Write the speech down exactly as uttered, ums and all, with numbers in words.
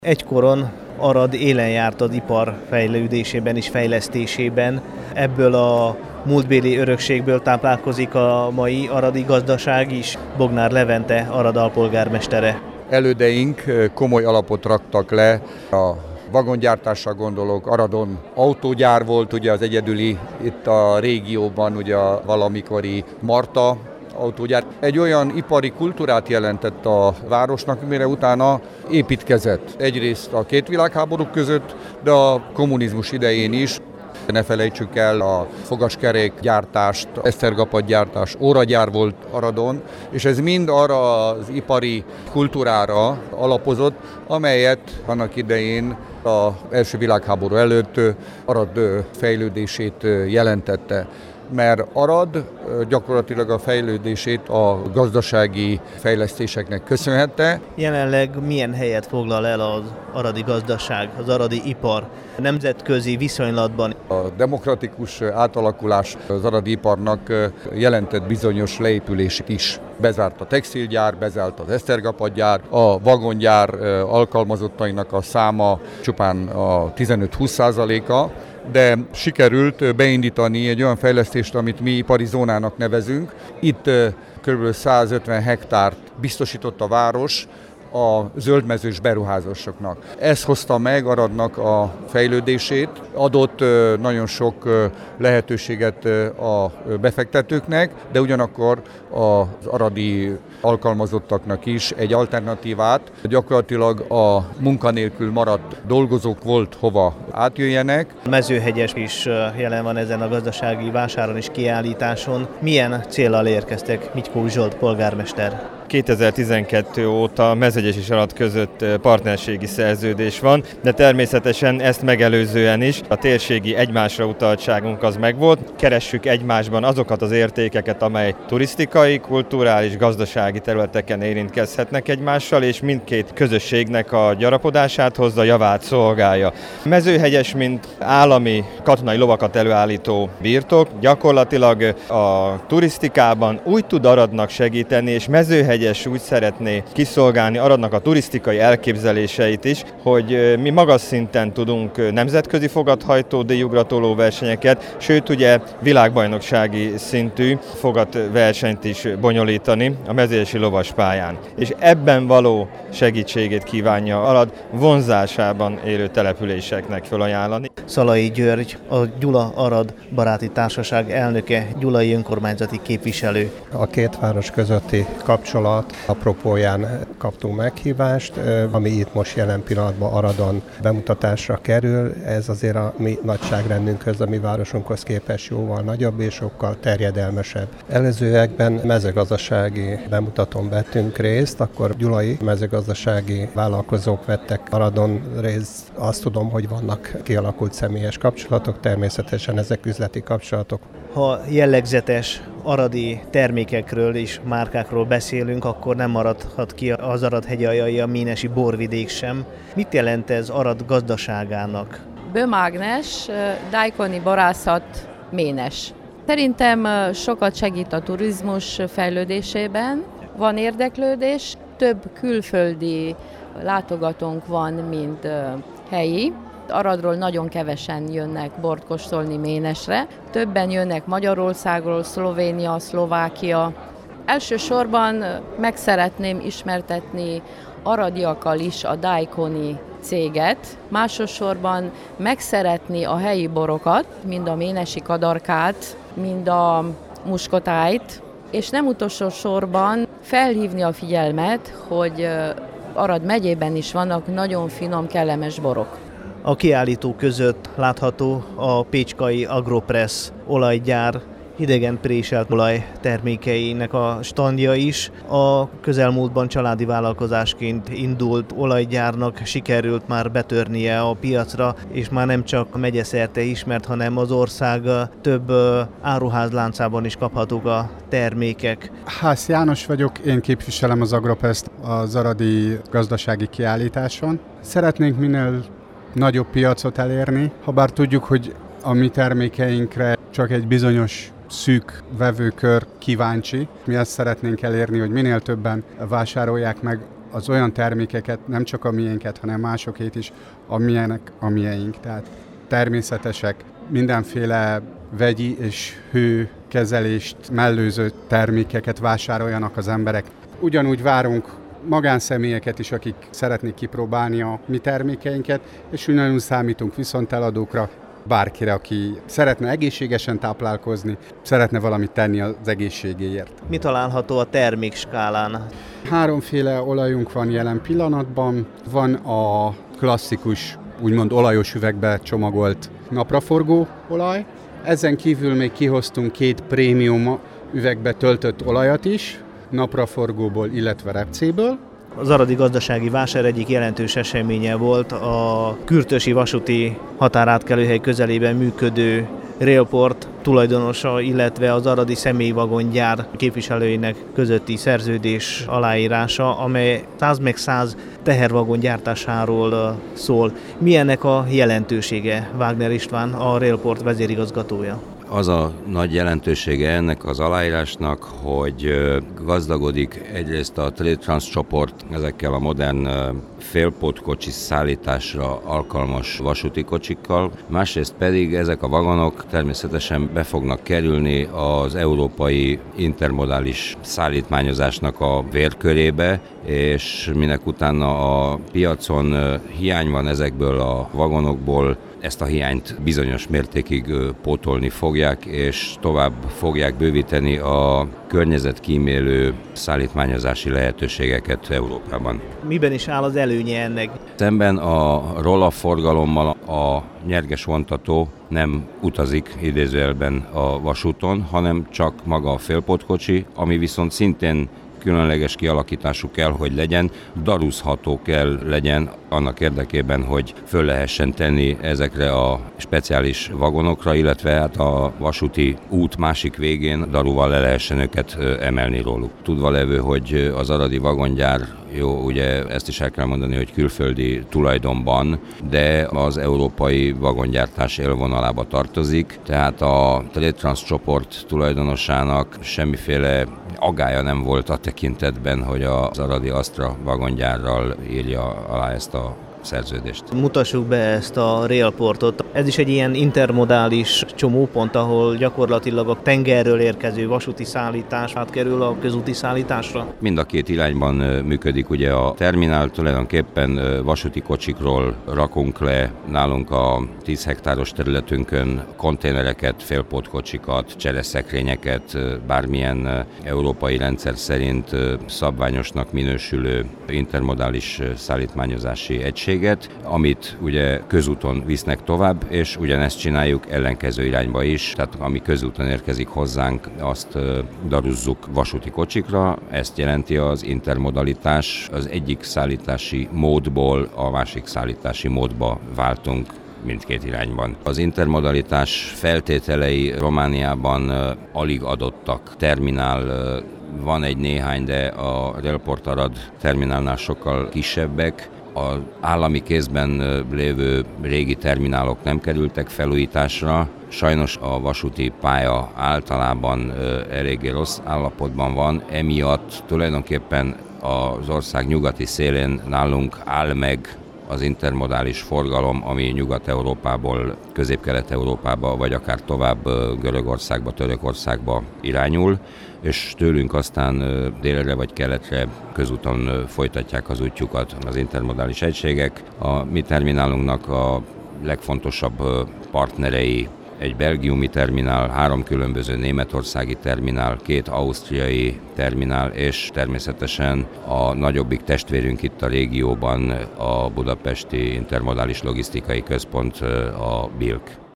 Egykoron Arad élen járt az ipar fejlődésében és fejlesztésében. Ebből a múltbéli örökségből táplálkozik a mai aradi gazdaság is. Bognár Levente, Arad alpolgármestere. Elődeink komoly alapot raktak le, a vagongyártásra gondolok, Aradon autógyár volt, ugye az egyedüli itt a régióban, ugye a valamikori Marta autógyár. Egy olyan ipari kultúrát jelentett a városnak, mire utána építkezett. Egyrészt a két világháború között, de a kommunizmus idején is. Ne felejtsük el a fogaskerék gyártást, esztergapat gyártás, óragyár volt Aradon, és ez mind arra az ipari kultúrára alapozott, amelyet annak idején az első világháború előtt Arad fejlődését jelentette. Mert Arad gyakorlatilag a fejlődését a gazdasági fejlesztéseknek köszönhette. Jelenleg milyen helyet foglal el az aradi gazdaság, az aradi ipar nemzetközi viszonylatban? A demokratikus átalakulás az aradi iparnak jelentett bizonyos leépülését is. Bezárt a textilgyár, bezárt az esztergapatgyár, a vagongyár alkalmazottainak a száma csupán a tizenöt-húsz százaléka, de sikerült beindítani egy olyan fejlesztést, amit mi ipari zónának nevezünk. Itt kb. százötven hektárt biztosított a város a zöldmezős beruházásoknak. Ez hozta meg Aradnak a fejlődését, adott nagyon sok lehetőséget a befektetőknek, de ugyanakkor az aradi alkalmazottaknak is egy alternatívát. Gyakorlatilag a munkanélkül maradt dolgozók volt hova átjöjjenek. Mezőhegyes is jelen van ezen a gazdasági vásáron és kiállításon. Milyen céllal érkeztek, Mitykó Zsolt polgármester? kétezer-tizenkettő óta Mezőhegyes és Arad között partnerségi szerződés van, de természetesen ezt megelőzően is a térségi egymásra utaltságunk az megvolt. Keressük egymásban azokat az értékeket, amely turisztikai, kulturális, gazdasági területeken érintkezhetnek egymással, és mindkét közösségnek a gyarapodását hozza, javát szolgálja. Mezőhegyes, mint állami katonai lovakat előállító birtok, gyakorlatilag a turisztikában úgy tud Aradnak segíteni, és Mezőhegyes úgy szeretné kiszolgálni Aradnak a turisztikai elképzeléseit is, hogy mi magas szinten tudunk nemzetközi fogathajtó díjugratoló versenyeket, sőt ugye világbajnoksági szintű fogatversenyt is bonyolítani a mezőhegyesi lovaspályán. És ebben való segítségét kívánja Arad vonzásában élő településeknek felajánlani. Szalai György, a Gyula Arad Baráti Társaság elnöke, gyulai önkormányzati képviselő. A két város közötti kapcsolat apropóján kaptunk meghívást, ami itt most jelen pillanatban Aradon bemutatásra kerül. Ez azért a mi nagyságrendünkhöz, a mi városunkhoz képest jóval nagyobb és sokkal terjedelmesebb. Előzőekben mezőgazdasági bemutatón vettünk részt, akkor gyulai mezőgazdasági vállalkozók vettek Aradon részt. Azt tudom, hogy vannak kialakult személyes kapcsolatok, természetesen ezek üzleti kapcsolatok. Ha jellegzetes aradi termékekről és márkákról beszélünk, akkor nem maradhat ki az Arad hegyaljai, a ménesi borvidék sem. Mit jelent ez Arad gazdaságának? Bőmágnes, daikoni borászat, ménes. Szerintem sokat segít a turizmus fejlődésében. Van érdeklődés, több külföldi látogatónk van, mint helyi. Aradról nagyon kevesen jönnek bort kóstolni ménesre. Többen jönnek Magyarországról, Szlovénia, Szlovákia. Elsősorban meg szeretném ismertetni aradiakkal is a daikoni céget. Másodszorban megszeretni a helyi borokat, mind a ménesi kadarkát, mind a muskotájt, és nem utolsó sorban felhívni a figyelmet, hogy Arad megyében is vannak nagyon finom, kellemes borok. A kiállító között látható a pécskai Agropress olajgyár idegen préselt olaj termékeinek a standja is. A közelmúltban családi vállalkozásként indult olajgyárnak sikerült már betörnie a piacra, és már nem csak a megyeszerte ismert, hanem az ország több áruházláncában is kaphatók a termékek. Hász János vagyok, én képviselem az Agropress az aradi gazdasági kiállításon. Szeretnénk minél nagyobb piacot elérni, habár tudjuk, hogy a mi termékeinkre csak egy bizonyos szűk vevőkör kíváncsi. Mi azt szeretnénk elérni, hogy minél többen vásárolják meg az olyan termékeket, nem csak a miénket, hanem másokét is, amilyenek a miénk. Tehát természetesek, mindenféle vegyi és hőkezelést mellőző termékeket vásároljanak az emberek. Ugyanúgy várunk magánszemélyeket is, akik szeretnék kipróbálni a mi termékeinket, és ugyanúgy számítunk viszonteladókra, bárkire, aki szeretne egészségesen táplálkozni, szeretne valamit tenni az egészségéért. Mi található a termékskálán? Háromféle olajunk van jelen pillanatban. Van a klasszikus, úgymond olajos üvegbe csomagolt napraforgó olaj. Ezen kívül még kihoztunk két prémium üvegbe töltött olajat is, napraforgóból, illetve repcéből. Az aradi gazdasági vásár egyik jelentős eseménye volt a Kürtösi vasúti határátkelőhely közelében működő Railport tulajdonosa, illetve az aradi személyvagongyár képviselőinek közötti szerződés aláírása, amely száz meg száz tehervagon gyártásáról szól. Milyennek a jelentősége, Wagner István, a Railport vezérigazgatója? Az a nagy jelentősége ennek az aláírásnak, hogy gazdagodik egyrészt a TradeTrans csoport ezekkel a modern félpótkocsi szállításra alkalmas vasúti kocsikkal, másrészt pedig ezek a vagonok természetesen be fognak kerülni az európai intermodális szállítmányozásnak a vérkörébe, és minek utána a piacon hiány van ezekből a vagonokból, ezt a hiányt bizonyos mértékig pótolni fogják, és tovább fogják bővíteni a környezetkímélő szállítmányozási lehetőségeket Európában. Miben is áll az előnye ennek? Szemben a rollaforgalommal a nyerges vontató nem utazik idézőjelben a vasúton, hanem csak maga a félpótkocsi, ami viszont szintén különleges kialakítású kell, hogy legyen, daruzható kell legyen annak érdekében, hogy föl lehessen tenni ezekre a speciális vagonokra, illetve hát a vasúti út másik végén daruval le lehessen őket emelni róluk. Tudva levő, hogy az aradi vagongyár, jó, ugye ezt is el kell mondani, hogy külföldi tulajdonban, de az európai vagongyártás élvonalába tartozik, tehát a TradeTrans csoport tulajdonosának semmiféle agálya nem volt a tekintetben, hogy az aradi Astra vagongyárral írja alá ezt a szerződést. Mutassuk be ezt a Railportot. Ez is egy ilyen intermodális csomópont, ahol gyakorlatilag a tengerről érkező vasúti szállítás átkerül a közúti szállításra. Mind a két irányban működik ugye a terminál, tulajdonképpen vasúti kocsikról rakunk le nálunk a tíz hektáros területünkön konténereket, félpótkocsikat, csereszekrényeket, bármilyen európai rendszer szerint szabványosnak minősülő intermodális szállítmányozási egység, amit ugye közúton visznek tovább, és ugyanezt csináljuk ellenkező irányba is, tehát ami közúton érkezik hozzánk, azt daruzzuk vasúti kocsikra, ezt jelenti az intermodalitás, az egyik szállítási módból a másik szállítási módba váltunk mindkét irányban. Az intermodalitás feltételei Romániában alig adottak. Terminál van egy néhány, de a Railport Arad terminálnál sokkal kisebbek. Az állami kézben lévő régi terminálok nem kerültek felújításra. Sajnos a vasúti pálya általában eléggé rossz állapotban van, emiatt tulajdonképpen az ország nyugati szélén nálunk áll meg az intermodális forgalom, ami Nyugat-Európából Közép-Kelet-Európába, vagy akár tovább Görögországba, Törökországba irányul, és tőlünk aztán délre vagy keletre közúton folytatják az útjukat az intermodális egységek. A mi terminálunknak a legfontosabb partnerei egy belgiumi terminál, három különböző németországi terminál, két ausztriai terminál, és természetesen a nagyobbik testvérünk itt a régióban, a Budapesti Intermodális Logisztikai Központ, a BILK.